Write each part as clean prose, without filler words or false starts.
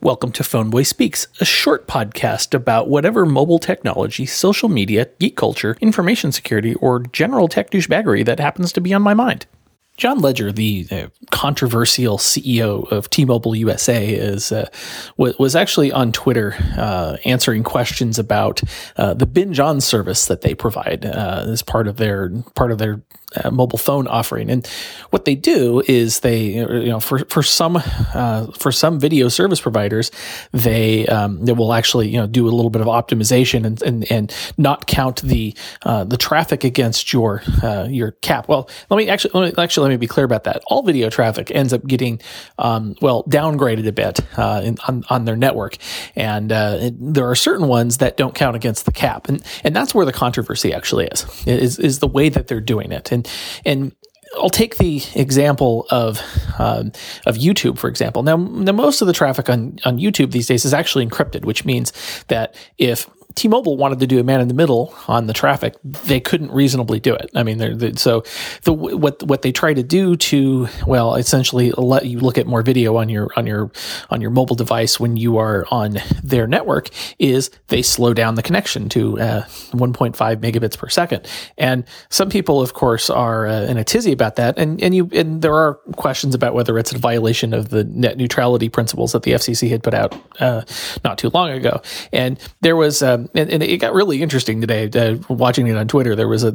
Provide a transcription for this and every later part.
Welcome to PhoneBoy Speaks, a short podcast about whatever mobile technology, social media, geek culture, information security, or general tech douchebaggery that happens to be on my mind. John Legere, the controversial CEO of T-Mobile USA, was actually on Twitter answering questions about the Binge On service that they provide as part of their mobile phone offering. And what they do is for some video service providers, they will actually do a little bit of optimization and not count the traffic against your cap. Well, let me be clear about that. All video traffic ends up getting downgraded a bit on their network, and there are certain ones that don't count against the cap, and that's where the controversy actually is the way that they're doing it. And I'll take the example of YouTube, for example. Now, most of the traffic on YouTube these days is actually encrypted, which means that if T-Mobile wanted to do a man in the middle on the traffic, they couldn't reasonably do it. I mean, what they try to do to essentially let you look at more video on your mobile device when you are on their network is they slow down the connection to 1.5 megabits per second. And some people, of course, are in a tizzy about that. And there are questions about whether it's a violation of the net neutrality principles that the FCC had put out not too long ago. And there was and it got really interesting today. Watching it on Twitter, I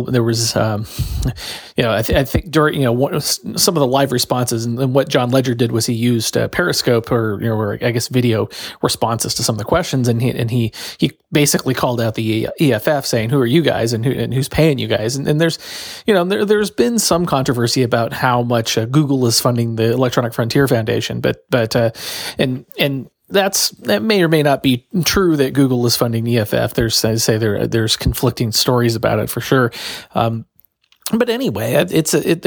think during some of the live responses, and what John Legere did was he used Periscope or I guess video responses to some of the questions, and he basically called out the EFF saying, "Who are you guys and who's paying you guys?" And there's been some controversy about how much Google is funding the Electronic Frontier Foundation, but that may or may not be true that Google is funding EFF. There's conflicting stories about it for sure. But anyway, he's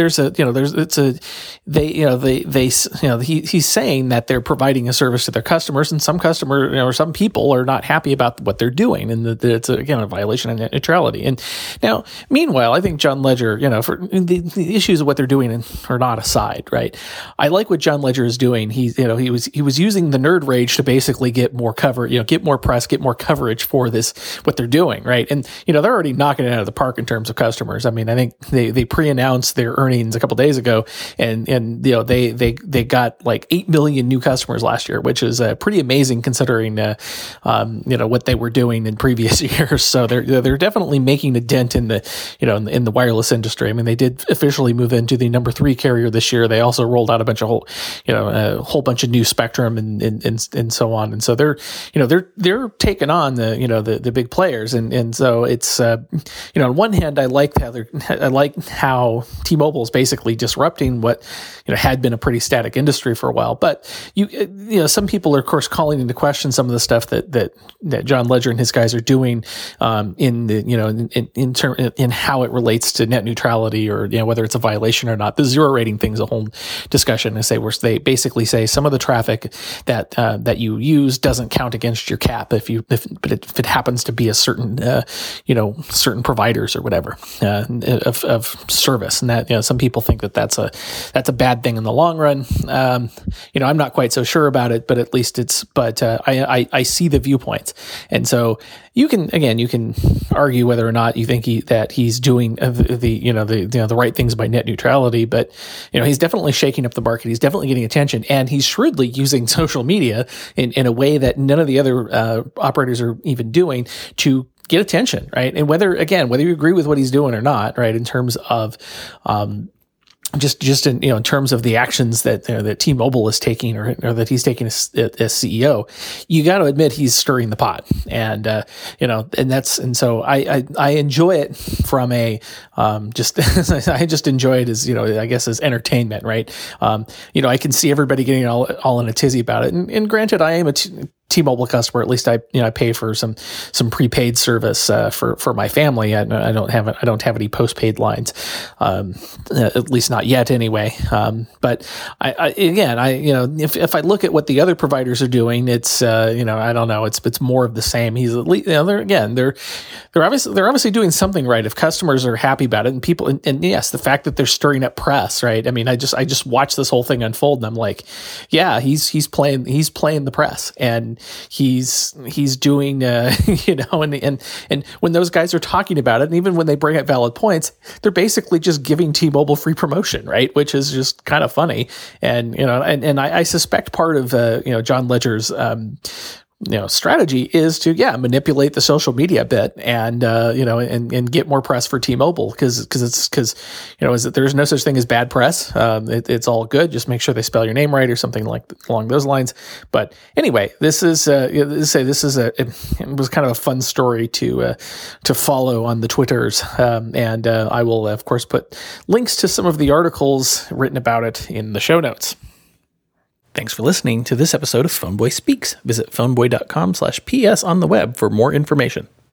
saying that they're providing a service to their customers, and some some people are not happy about what they're doing, and that it's a violation of net neutrality. And now, meanwhile, I think John Legere, for the issues of what they're doing are not aside, right? I like what John Legere is doing. He was using the nerd rage to basically get more cover, get more press, get more coverage for what they're doing, right? And they're already knocking it out of the park in terms of customers. I mean, I think they pre-announced their earnings a couple days ago, and they got like 8 million new customers last year, which is pretty amazing considering what they were doing in previous years. So they're definitely making a dent in the wireless industry. I mean, they did officially move into the number 3 carrier this year. They also rolled out a whole bunch of new spectrum and so on. And so they're taking on the big players, and so it's on one hand, I like how T-Mobile is basically disrupting what had been a pretty static industry for a while. But some people are, of course, calling into question some of the stuff that John Legere and his guys are doing in how it relates to net neutrality, or whether it's a violation or not. The zero rating thing is a whole discussion. They basically say some of the traffic that you use doesn't count against your cap if it happens to be a certain certain providers or whatever of service, and that some people think that's a bad thing in the long run. I'm not quite so sure about it, but at least I see the viewpoints, and so you can argue whether or not you think he's doing the right things by net neutrality, but he's definitely shaking up the market. He's definitely getting attention, and he's shrewdly using social media in a way that none of the other operators are even doing to get attention, right? And whether you agree with what he's doing or not, right, in terms of just in terms of the actions that T-Mobile is taking, or that he's taking as CEO, you got to admit he's stirring the pot, and so I enjoy it from a I just enjoy it as I guess as entertainment, right? I can see everybody getting all in a tizzy about it, and granted, I am a T-Mobile customer. At least I pay for some prepaid service for my family. I don't have any postpaid lines, at least not yet anyway. But if I look at what the other providers are doing, it's I don't know, it's more of the same. He's at least they're obviously doing something right if customers are happy about it, and people and yes, the fact that they're stirring up press, right? I mean, I just watched this whole thing unfold, and I'm like, yeah, he's playing the press, and he's doing and when those guys are talking about it, and even when they bring up valid points, they're basically just giving T-Mobile free promotion, right? Which is just kind of funny, and I suspect part of John Ledger's strategy is to manipulate the social media bit and and get more press for T-Mobile because there's no such thing as bad press. It's all good. Just make sure they spell your name right or something along those lines. But anyway, it was kind of a fun story to follow on the Twitters, and I will of course put links to some of the articles written about it in the show notes. Thanks for listening to this episode of Phoneboy Speaks. Visit phoneboy.com/ps on the web for more information.